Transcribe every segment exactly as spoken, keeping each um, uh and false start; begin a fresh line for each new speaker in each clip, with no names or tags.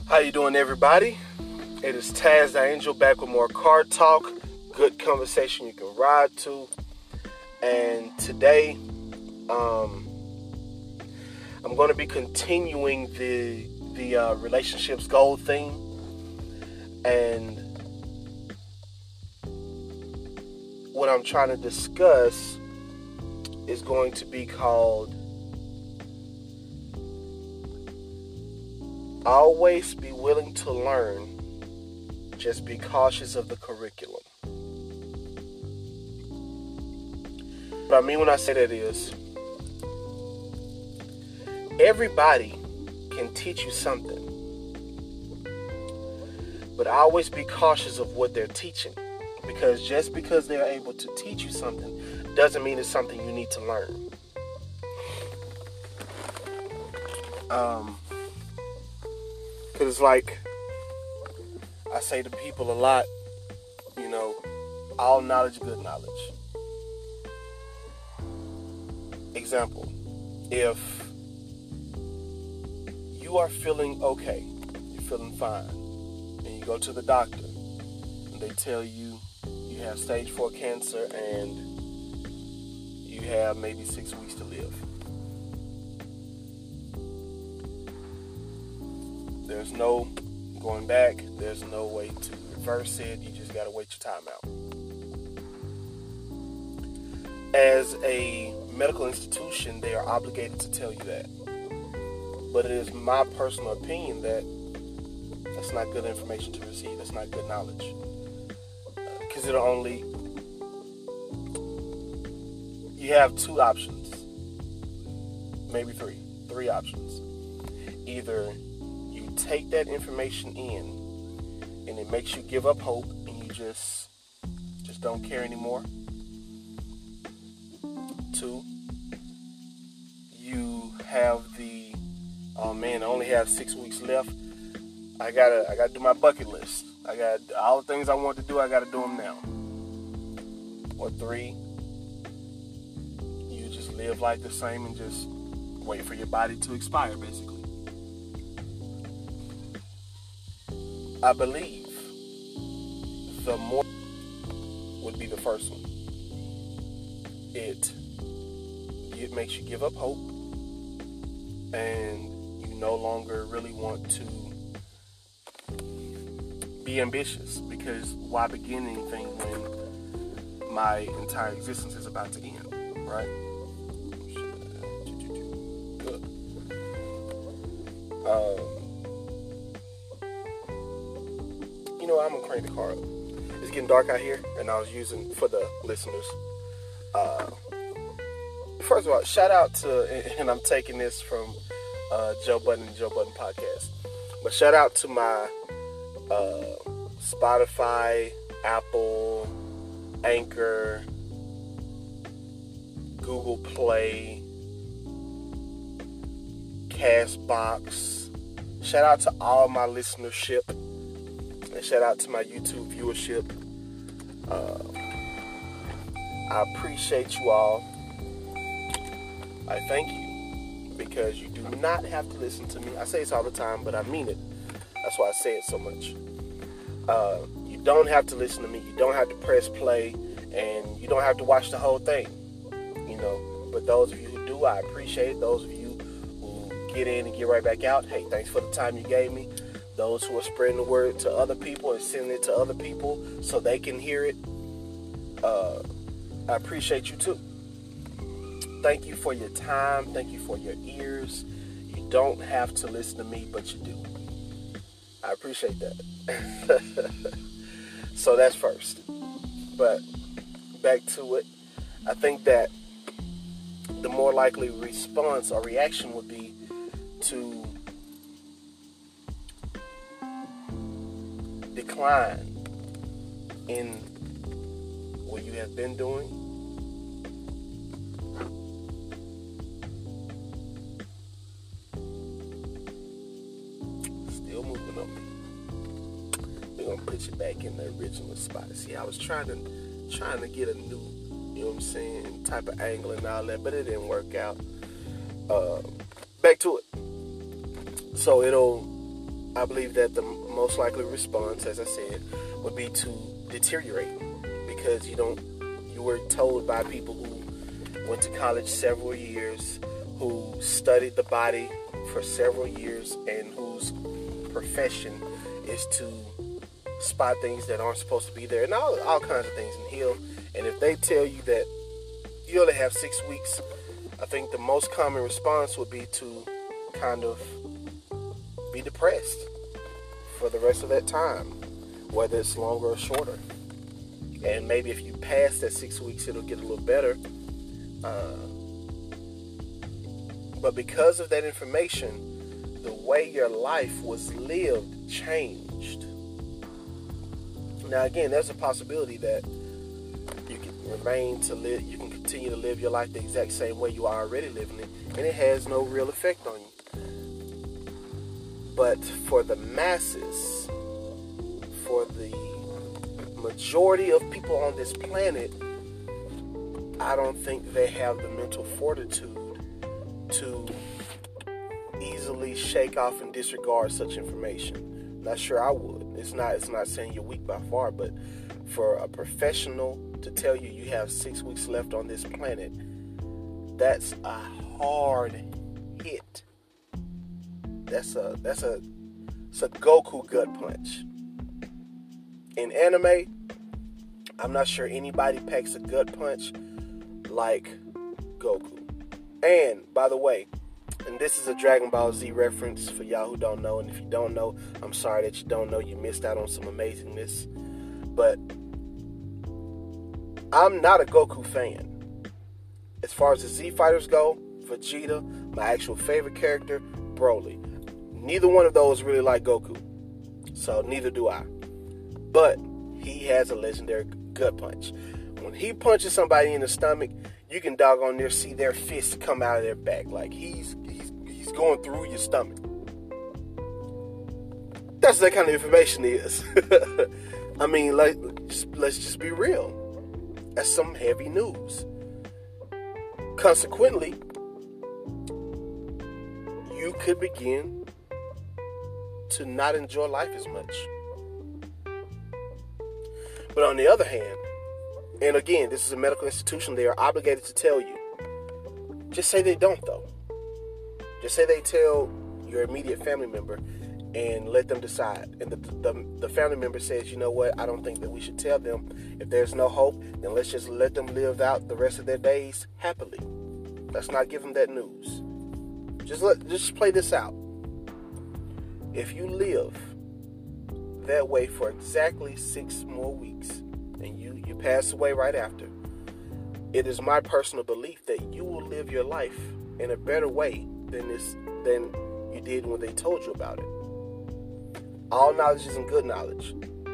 How you doing, everybody? It is Taz the Angel back with more car talk, good conversation you can ride to. And today, um, I'm going to be continuing the the uh, relationships goal theme, and what I'm trying to discuss is going to be called always be willing to learn, just be cautious of the curriculum. What I mean when I say that is, everybody can teach you something, but always be cautious of what they're teaching, because just because they're able to teach you something doesn't mean it's something you need to learn. Um, Because it's like I say to people a lot, you know, all knowledge, good knowledge. Example, if you are feeling okay, you're feeling fine, and you go to the doctor, and they tell you you have stage four cancer and you have maybe six weeks to live. There's no going back. There's no way to reverse it. You just got to wait your time out. As a medical institution, they are obligated to tell you that. But it is my personal opinion that that's not good information to receive. That's not good knowledge. Because it'll only... You have two options. Maybe three. Three options. Either take that information in and it makes you give up hope and you just just don't care anymore. Two, you have the oh man, I only have six weeks left. I gotta I gotta do my bucket list. I got all the things I want to do, I gotta do them now. Or three, you just live life the same and just wait for your body to expire, basically. I believe the more would be the first one. It it makes you give up hope, and you no longer really want to be ambitious, because why begin anything when my entire existence is about to end, right? Um. You know, I'm gonna crank the car up. It's getting dark out here, and I was using, for the listeners, uh, first of all, shout out to, and I'm taking this from uh, Joe Budden and Joe Budden podcast, but shout out to my uh, Spotify, Apple, Anchor, Google Play, Castbox. Shout out to all my listenership. And shout out to my YouTube viewership. Uh, I appreciate you all. I thank you, because you do not have to listen to me. I say this all the time, but I mean it. That's why I say it so much. Uh, you don't have to listen to me. You don't have to press play, and you don't have to watch the whole thing. You know, but those of you who do, I appreciate it. Those of you who get in and get right back out, hey, thanks for the time you gave me. Those who are spreading the word to other people and sending it to other people so they can hear it, uh, I appreciate you too. Thank you for your time. Thank you for your ears. You don't have to listen to me, but you do. I appreciate that. So that's first. But back to it. I think that the more likely response or reaction would be to decline in what you have been doing, still moving up. We're gonna put you back in the original spot. See, I was trying to trying to get a new, you know what I'm saying, type of angle and all that, but it didn't work out. Uh, back to it. So it'll I believe that the most likely response, as I said, would be to deteriorate, because you don't, you were told by people who went to college several years, who studied the body for several years, and whose profession is to spot things that aren't supposed to be there, and all, all kinds of things, and heal. And if they tell you that you only have six weeks, I think the most common response would be to kind of be depressed for the rest of that time, whether it's longer or shorter. And maybe if you pass that six weeks, it'll get a little better. Uh, but because of that information, the way your life was lived changed. Now, again, there's a possibility that you can remain to live, you can continue to live your life the exact same way you are already living it, and it has no real effect on you. But for the masses, for the majority of people on this planet, I don't think they have the mental fortitude to easily shake off and disregard such information. Not sure I would. It's not it's not saying you're weak by far, but for a professional to tell you you have six weeks left on this planet, that's a hard hit. That's a that's a it's a Goku gut punch. In anime, I'm not sure anybody packs a gut punch like Goku. And by the way, and this is a Dragon Ball Z reference for y'all who don't know, and if you don't know, I'm sorry that you don't know. You missed out on some amazingness. But I'm not a Goku fan. As far as the Z fighters go, Vegeta, my actual favorite character, Broly. Neither one of those really like Goku, so neither do I. But he has a legendary gut punch. When he punches somebody in the stomach, you can doggone near see their fists come out of their back. Like he's he's he's going through your stomach. That's what that kind of information is. I mean, like, let's just be real. That's some heavy news. Consequently, you could begin to not enjoy life as much. But on the other hand, and again, this is a medical institution, they are obligated to tell you. Just say they don't, though. Just say they tell your immediate family member and let them decide. And the, the, the family member says, you know what, I don't think that we should tell them. If there's no hope, then let's just let them live out the rest of their days happily. Let's not give them that news. Just let, just play this out. If you live that way for exactly six more weeks and you, you pass away right after, it is my personal belief that you will live your life in a better way than this than you did when they told you about it. All knowledge isn't good knowledge.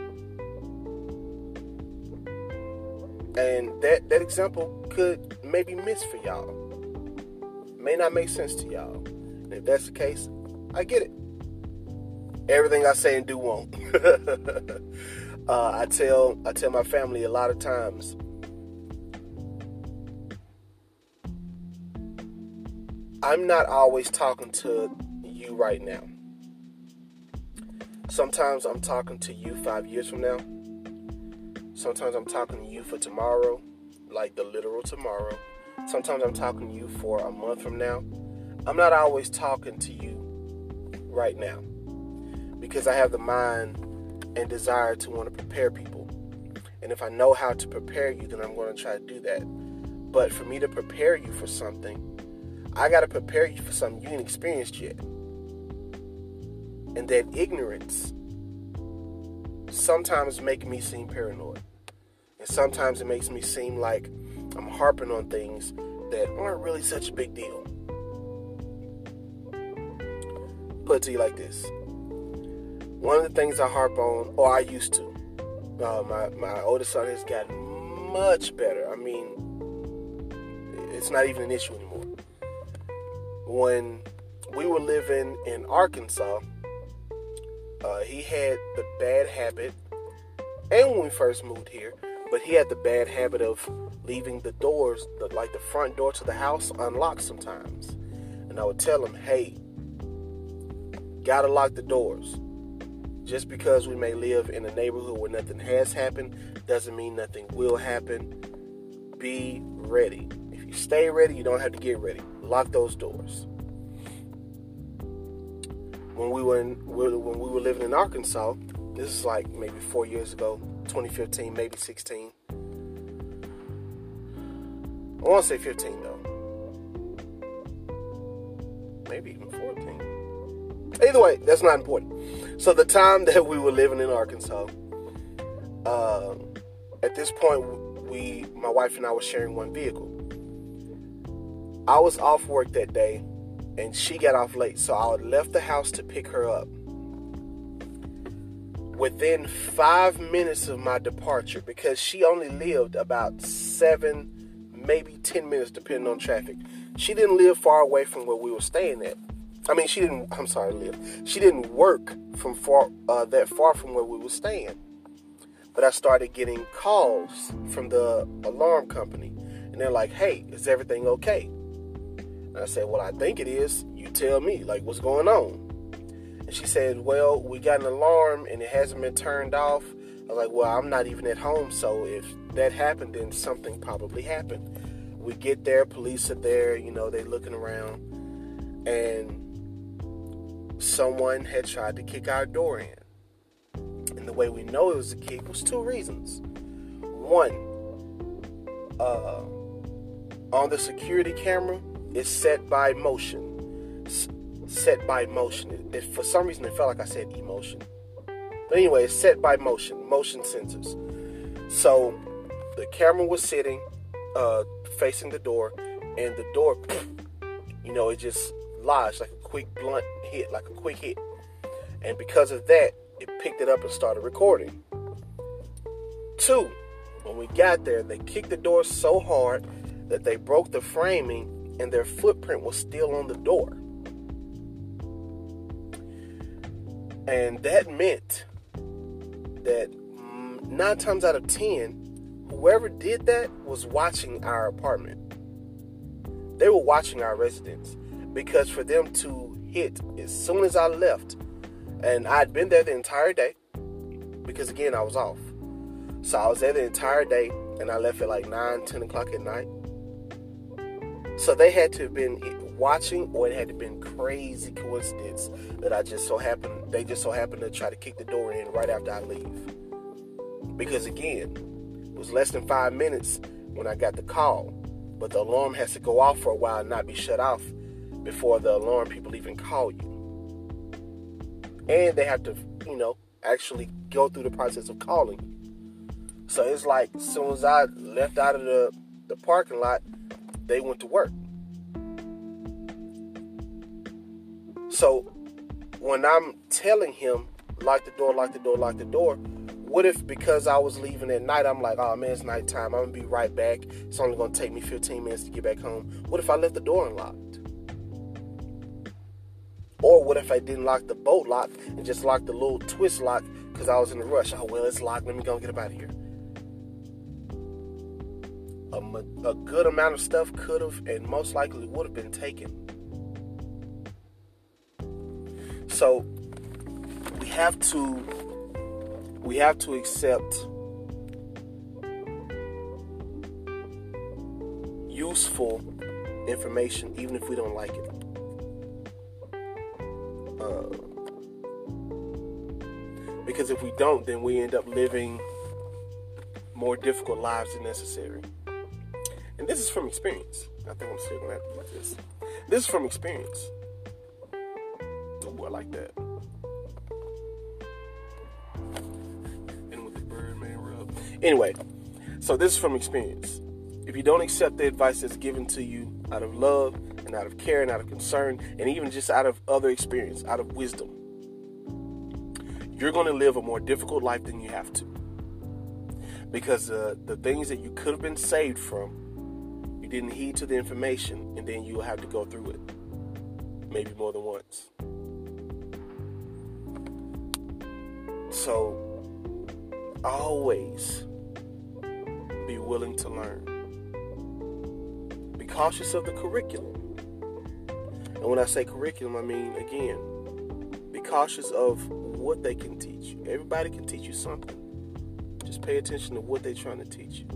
And that, that example could maybe miss for y'all. May not make sense to y'all. And if that's the case, I get it. Everything I say and do won't. uh, I tell I tell my family a lot of times, I'm not always talking to you right now. Sometimes I'm talking to you five years from now. Sometimes I'm talking to you for tomorrow, like the literal tomorrow. Sometimes I'm talking to you for a month from now. I'm not always talking to you right now because I have the mind and desire to want to prepare people. And if I know how to prepare you, then I'm going to try to do that. But for me to prepare you for something, I got to prepare you for something you ain't experienced yet. And that ignorance sometimes makes me seem paranoid. And sometimes it makes me seem like I'm harping on things that aren't really such a big deal. Put it to you like this. One of the things I harp on, or I used to, uh, my, my oldest son has gotten much better. I mean, it's not even an issue anymore. When we were living in Arkansas, uh, he had the bad habit, and when we first moved here, but he had the bad habit of leaving the doors, the, like the front door to the house, unlocked sometimes. And I would tell him, hey, gotta lock the doors. Just because we may live in a neighborhood where nothing has happened doesn't mean nothing will happen. Be ready. If you stay ready, you don't have to get ready. Lock those doors. When we were in, when we were living in Arkansas, this is like maybe four years ago, twenty fifteen, maybe sixteen. I want to say fifteen though. Maybe even fourteen. Either way, that's not important. So the time that we were living in Arkansas, uh, at this point, we, my wife and I were sharing one vehicle. I was off work that day, and she got off late, so I left the house to pick her up. Within five minutes of my departure, because she only lived about seven, maybe ten minutes, depending on traffic. She didn't live far away from where we were staying at. I mean, she didn't, I'm sorry, live. She didn't work from far, uh, that far from where we were staying. But I started getting calls from the alarm company. And they're like, hey, is everything okay? And I said, well, I think it is. You tell me, like, what's going on? And she said, well, we got an alarm and it hasn't been turned off. I was like, well, I'm not even at home. So if that happened, then something probably happened. We get there, police are there, you know, they looking around. And someone had tried to kick our door in. And the way we know it was a kick was two reasons. One, uh, on the security camera, it's set by motion. S- set by motion. It, it, for some reason, it felt like I said emotion. But anyway, it's set by motion. Motion sensors. So, the camera was sitting, uh, facing the door, and the door, you know, it just lodged like a quick blunt hit, like a quick hit. And because of that, it picked it up and started recording. Two, when we got there, they kicked the door so hard that they broke the framing and their footprint was still on the door. And that meant that nine times out of ten, whoever did that was watching our apartment. They were watching our residence. Because for them to hit as soon as I left, and I'd been there the entire day, because again, I was off. So I was there the entire day, and I left at like nine, ten o'clock at night. So they had to have been watching, or it had to have been crazy coincidence that I just so happened, they just so happened to try to kick the door in right after I leave. Because again, it was less than five minutes when I got the call, but the alarm has to go off for a while and not be shut off before the alarm people even call you. And they have to, you know, actually go through the process of calling you. So it's like, as soon as I left out of the, the parking lot, they went to work. So when I'm telling him, lock the door, lock the door, lock the door, what if because I was leaving at night, I'm like, oh man, it's nighttime, I'm going to be right back. It's only going to take me fifteen minutes to get back home. What if I left the door unlocked? Or what if I didn't lock the bolt lock and just locked the little twist lock because I was in a rush? Oh, well, it's locked. Let me go and get up out of here. A, a good amount of stuff could have and most likely would have been taken. So we have to we have to accept useful information even if we don't like it. Uh, because if we don't, then we end up living more difficult lives than necessary. And this is from experience. I think I'm still going to have to do this. This is from experience. Oh, I like that. And with the Birdman rub. Anyway, so this is from experience. If you don't accept the advice that's given to you out of love and out of care and out of concern and even just out of other experience, out of wisdom, you're going to live a more difficult life than you have to. Because uh, the things that you could have been saved from, you didn't heed to the information, and then you'll have to go through it. Maybe more than once. So, always be willing to learn. Be cautious of the curriculum. And when I say curriculum, I mean, again, be cautious of what they can teach you. Everybody can teach you something. Just pay attention to what they're trying to teach you.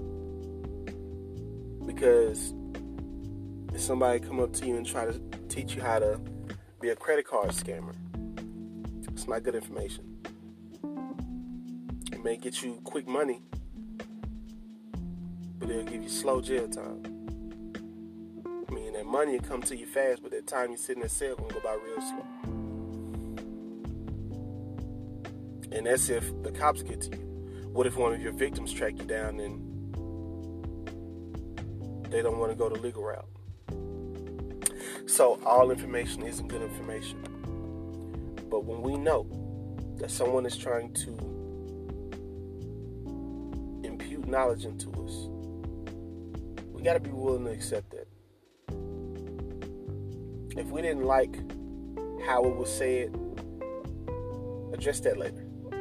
Because if somebody come up to you and try to teach you how to be a credit card scammer, it's not good information. It may get you quick money, but it'll give you slow jail time. I mean, that money will come to you fast, but that time you sit in that cell gonna go by real slow. And that's if the cops get to you. What if one of your victims track you down and they don't want to go the legal route? So all information isn't good information. But when we know that someone is trying to impute knowledge into us, we got to be willing to accept that. If we didn't like how it was said, address that later.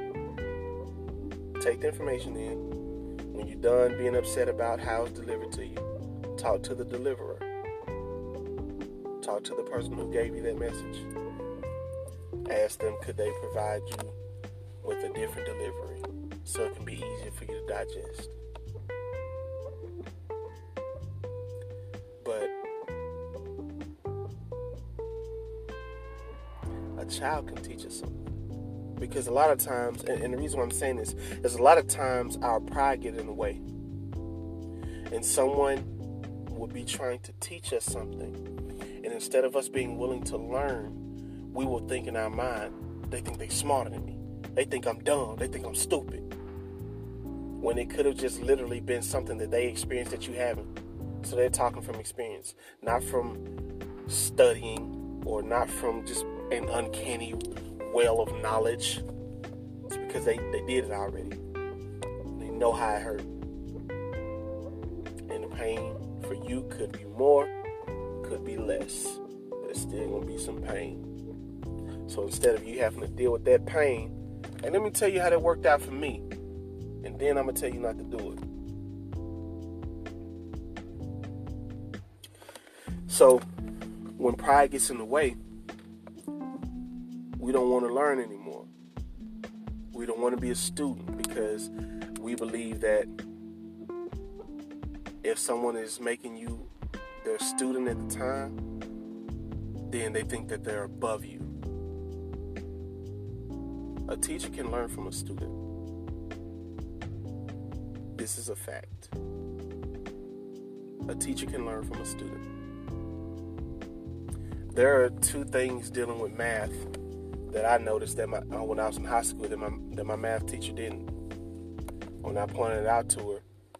Take the information in. When you're done being upset about how it's delivered to you, talk to the deliverer. Talk to the person who gave you that message. Ask them, could they provide you with a different delivery so it can be easier for you to digest. But a child can teach us something. Because a lot of times, and, and the reason why I'm saying this is a lot of times our pride gets in the way. And someone will be trying to teach us something. And instead of us being willing to learn, we will think in our mind, they think they're smarter than me. They think I'm dumb. They think I'm stupid. When it could have just literally been something that they experienced that you haven't. So they're talking from experience, not from studying or not from just an uncanny well of knowledge. It's because they, they did it already. They know how it hurt. And the pain for you could be more, could be less. But it's still going to be some pain. So instead of you having to deal with that pain, and let me tell you how that worked out for me. And then I'm going to tell you not to do it. So when pride gets in the way, we don't want to learn anymore. We don't want to be a student because we believe that if someone is making you their student at the time, then they think that they're above you. A teacher can learn from a student. This is a fact. A teacher can learn from a student. There are two things dealing with math that I noticed that my, uh, when I was in high school that my, that my math teacher didn't. When I pointed it out to her,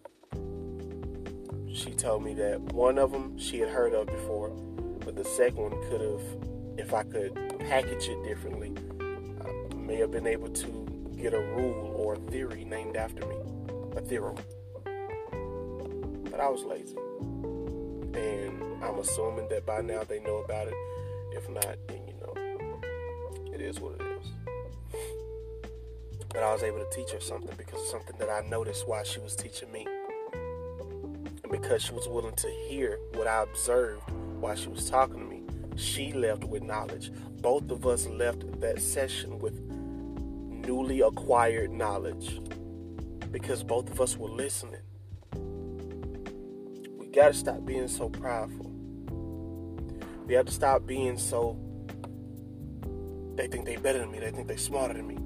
she told me that one of them she had heard of before, but the second one could have, if I could package it differently, I may have been able to get a rule or a theory named after me, a theorem. But I was lazy. And I'm assuming that by now they know about it. If not, then you know, it is what it is. But I was able to teach her something because of something that I noticed while she was teaching me. And because she was willing to hear what I observed while she was talking to me, she left with knowledge. Both of us left that session with newly acquired knowledge because both of us were listening. We got to stop being so prideful. We have to stop being so, they think they're better than me. They think they're smarter than me.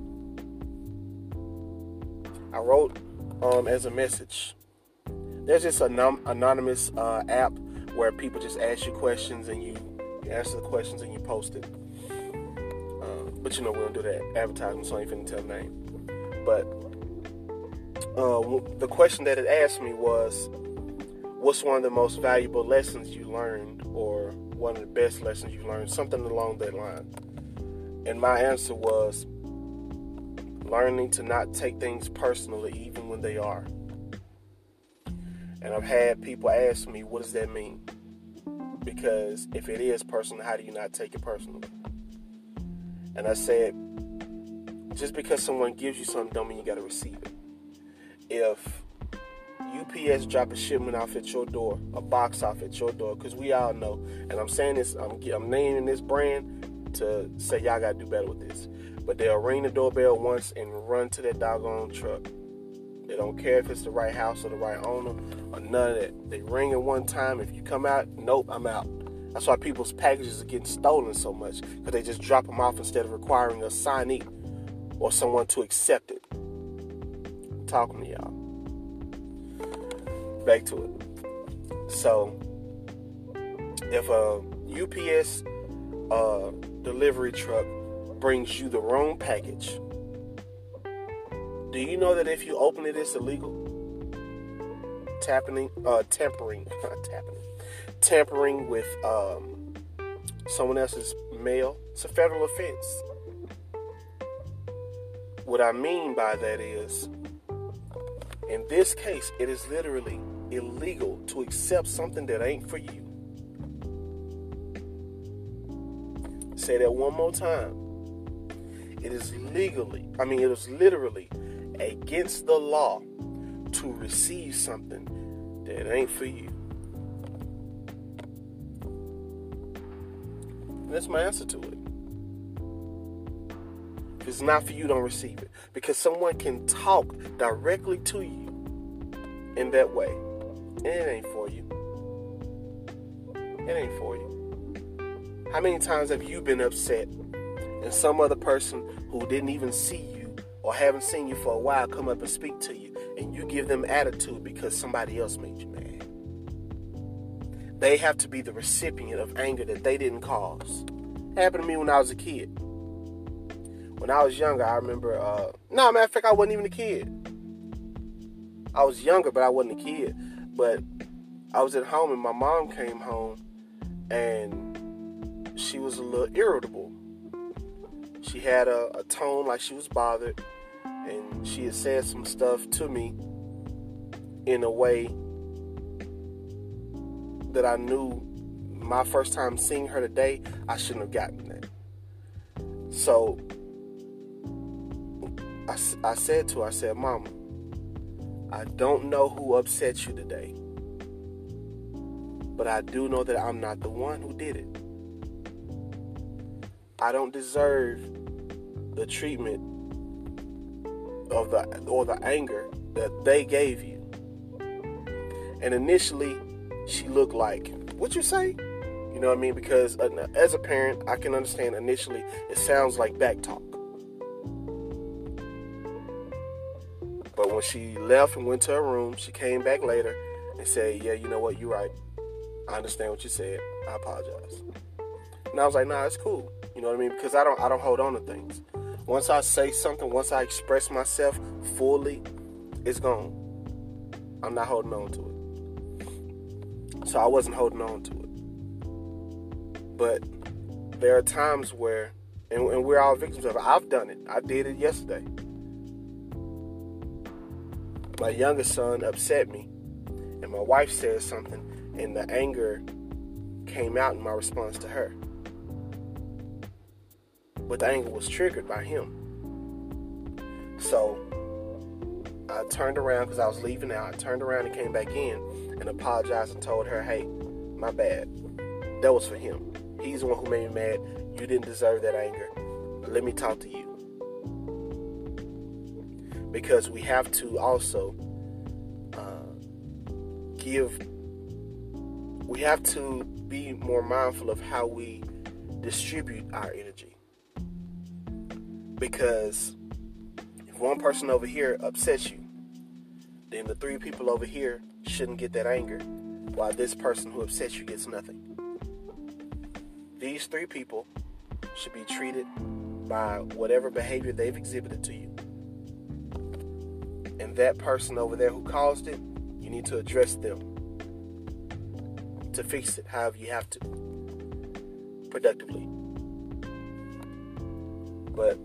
I wrote um, as a message. There's this anon- anonymous uh, app where people just ask you questions and you, you answer the questions and you post it. Uh, but you know, we don't do that advertisement, so I ain't finna tell the name. But uh, the question that it asked me was, what's one of the most valuable lessons you learned, or one of the best lessons you learned, something along that line. And my answer was learning to not take things personally, even when they are. And I've had people ask me, what does that mean? Because if it is personal, how do you not take it personally? And I said, just because someone gives you something don't mean you got to receive it. If U P S drop a shipment off at your door, a box off at your door, because we all know, and I'm saying this, I'm, I'm naming this brand to say y'all got to do better with this. But they'll ring the doorbell once and run to that doggone truck. They don't care if it's the right house or the right owner or none of that. They ring it one time. If you come out, nope, I'm out. That's why people's packages are getting stolen so much, because they just drop them off instead of requiring a signee or someone to accept it. I'm talking to y'all. Back to it. So, if a U P S uh, delivery truck brings you the wrong package, do you know that if you open it, it's illegal? Tapping, uh, tampering, not tapping, tampering with um, someone else's mail. It's a federal offense. What I mean by that is, in this case, it is literally illegal to accept something that ain't for you. Say that one more time. It is legally, I mean, it is literally against the law to receive something that ain't for you. And that's my answer to it. If it's not for you, don't receive it. Because someone can talk directly to you in that way. And it ain't for you. It ain't for you. How many times have you been upset and some other person who didn't even see you or haven't seen you for a while come up and speak to you, and you give them attitude because somebody else made you mad? They have to be the recipient of anger that they didn't cause. It happened to me when I was a kid. When I was younger, I remember, uh, no, matter of fact, I wasn't even a kid. I was younger, but I wasn't a kid. But I was at home, and my mom came home, and she was a little irritable. She had a, a tone like she was bothered, and she had said some stuff to me in a way that I knew my first time seeing her today, I shouldn't have gotten that. So I, I said to her, I said, Mama, I don't know who upset you today, but I do know that I'm not the one who did it. I don't deserve the treatment of the or the anger that they gave you. And initially, she looked like, what you say? You know what I mean? Because uh, as a parent, I can understand initially it sounds like back talk. But when she left and went to her room, she came back later and said, yeah, you know what, you're right. I understand what you said. I apologize. And I was like, nah, it's cool. You know what I mean? Because I don't I don't hold on to things. Once I say something, once I express myself fully, it's gone. I'm not holding on to it. So I wasn't holding on to it. But there are times where, and, and we're all victims of it. I've done it. I did it yesterday. My youngest son upset me, and my wife said something, and the anger came out in my response to her. But the anger was triggered by him. So I turned around because I was leaving out. I turned around and came back in and apologized and told her, hey, my bad. That was for him. He's the one who made me mad. You didn't deserve that anger. Let me talk to you. Because we have to also uh, give, we have to be more mindful of how we distribute our energy. Because if one person over here upsets you, then the three people over here shouldn't get that anger, while this person who upsets you gets nothing. These three people should be treated by whatever behavior they've exhibited to you. And that person over there who caused it, you need to address them to fix it however you have to, productively. But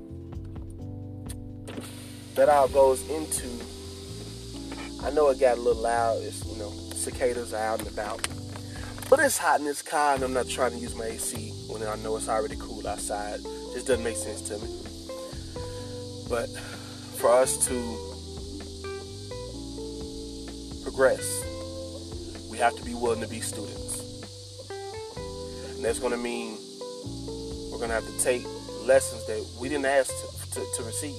that all goes into, I know it got a little loud, it's, you know, cicadas are out and about, but it's hot in this car and I'm not trying to use my A C when I know it's already cool outside. It just doesn't make sense to me. But for us to progress, we have to be willing to be students. And that's going to mean we're going to have to take lessons that we didn't ask to, to, to receive.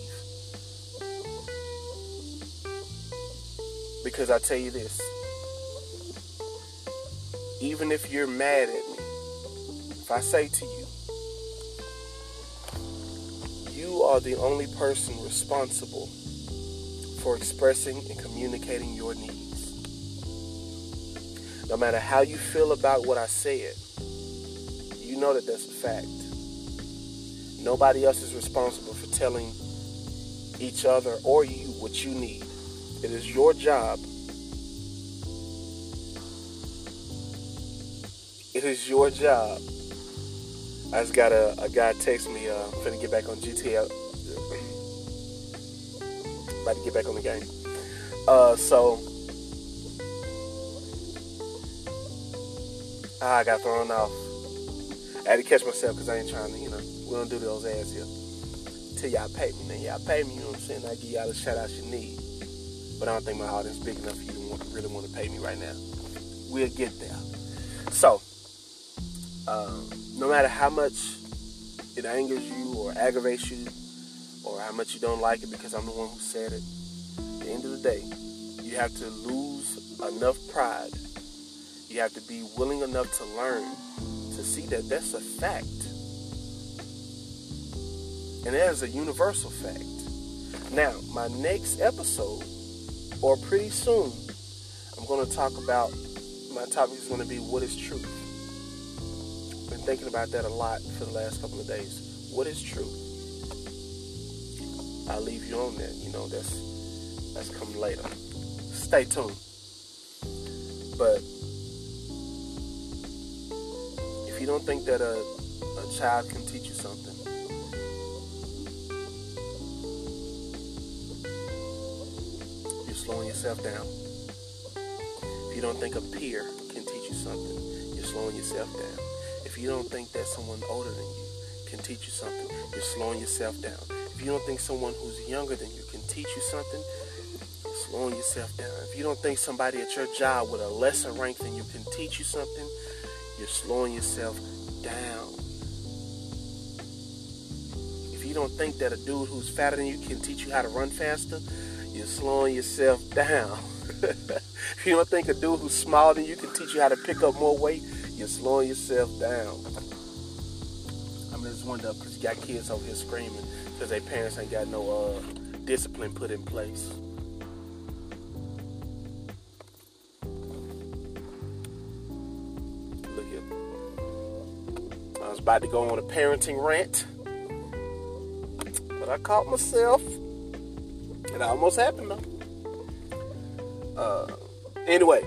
Because I tell you this, even if you're mad at me, if I say to you, you are the only person responsible for expressing and communicating your needs. No matter how you feel about what I said, you know that that's a fact. Nobody else is responsible for telling each other or you what you need. It is your job. It is your job. I just got a, a guy text me, uh, I'm finna get back on G T A. About to get back on the game. Uh, so, I got thrown off. I had to catch myself because I ain't trying to, you know, we don't do those ads here. Till y'all pay me. Now, y'all pay me, you know what I'm saying? I give y'all the shout out you need. But I don't think my audience is big enough for you to want, really want to pay me right now. We'll get there. So, um, no matter how much it angers you or aggravates you or how much you don't like it because I'm the one who said it, at the end of the day, you have to lose enough pride. You have to be willing enough to learn to see that that's a fact. And that is a universal fact. Now, my next episode, or pretty soon, I'm going to talk about, my topic is going to be, what is truth? I've been thinking about that a lot for the last couple of days. What is truth? I'll leave you on that. You know, that's that's coming later. Stay tuned. But if you don't think that a, a child can teach you something, you're slowing yourself down. If you don't think a peer can teach you something, you're slowing yourself down. If you don't think that someone older than you can teach you something, you're slowing yourself down. If you don't think someone who's younger than you can teach you something, you're slowing yourself down. If you don't think somebody at your job with a lesser rank than you can teach you something, you're slowing yourself down. If you don't think that a dude who's fatter than you can teach you how to run faster, you're slowing yourself down. If you don't think a dude who's smaller than you can teach you how to pick up more weight, you're slowing yourself down. I mean, it's wonder because you got kids over here screaming because their parents ain't got no uh, discipline put in place. Look here. I was about to go on a parenting rant, but I caught myself. It almost happened though. Uh, anyway,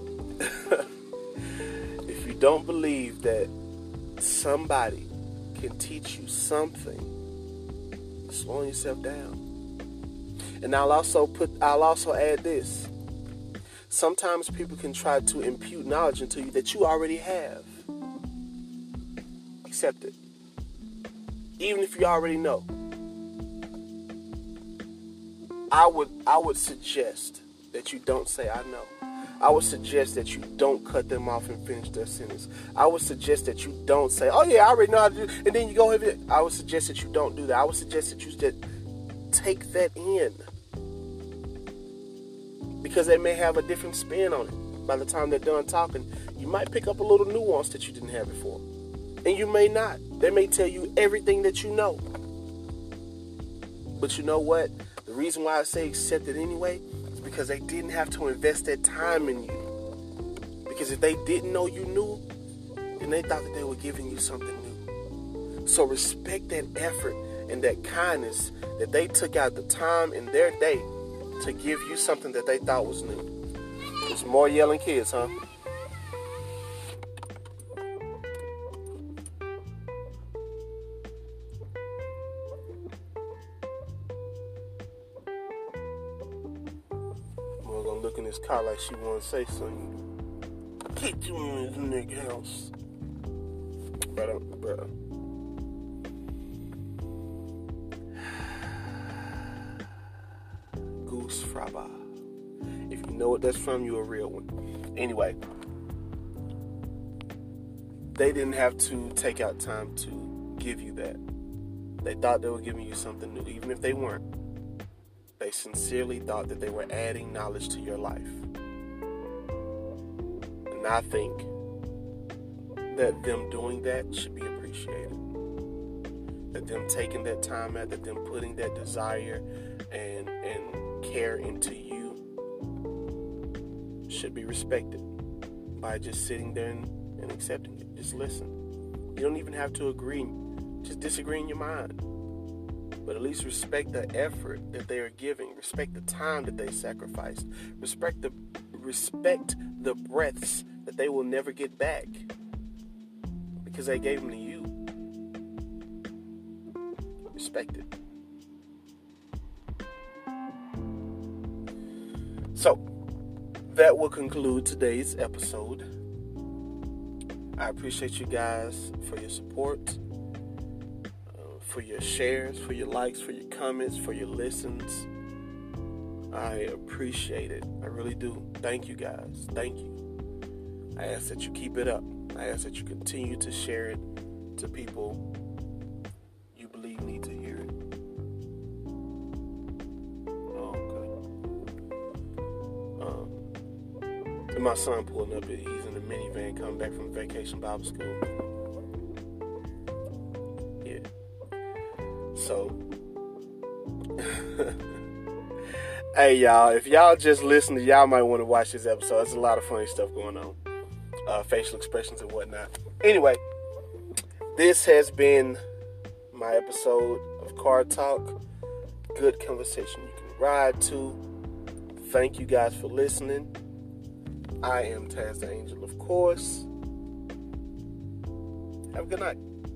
if you don't believe that somebody can teach you something, you're slowing yourself down. And I'll also put, I'll also add this. Sometimes people can try to impute knowledge into you that you already have. Accept it. Even if you already know. I would I would suggest that you don't say I know. I would suggest that you don't cut them off and finish their sentence. I would suggest that you don't say, oh yeah, I already know how to do, and then you go ahead. I would suggest that you don't do that. I would suggest that you just take that in. Because they may have a different spin on it. By the time they're done talking, you might pick up a little nuance that you didn't have before. And you may not. They may tell you everything that you know. But you know what? The reason why I say accept it anyway is because they didn't have to invest that time in you. Because if they didn't know you knew, then they thought that they were giving you something new. So respect that effort and that kindness that they took out the time in their day to give you something that they thought was new. There's more yelling kids, huh? We're gonna look in this car like she wanna say something. Get you in this nigga house. Brother, brother. Goose Fraba. If you know what that's from, you're a real one. Anyway, they didn't have to take out time to give you that. They thought they were giving you something new, even if they weren't. They sincerely thought that they were adding knowledge to your life. And I think that them doing that should be appreciated. That them taking that time out, that them putting that desire and and care into you should be respected by just sitting there and, and accepting it. Just listen. You don't even have to agree. Just disagree in your mind. But at least respect the effort that they are giving. Respect the time that they sacrificed. Respect the respect the breaths that they will never get back because they gave them to you. Respect it. So, that will conclude today's episode. I appreciate you guys for your support, uh, for your shares, for your likes, for your comments, for your listens. I appreciate it. I really do. Thank you guys. Thank you. I ask that you keep it up. I ask that you continue to share it to people you believe need to hear it. And my son pulling up, he's in the minivan coming back from Vacation Bible School. Yeah. So, hey y'all, if y'all just listened, y'all might want to watch this episode. There's a lot of funny stuff going on. Uh, facial expressions and whatnot. Anyway, this has been my episode of Car Talk. Good conversation you can ride to. Thank you guys for listening. I am Taz the Angel, of course. Have a good night.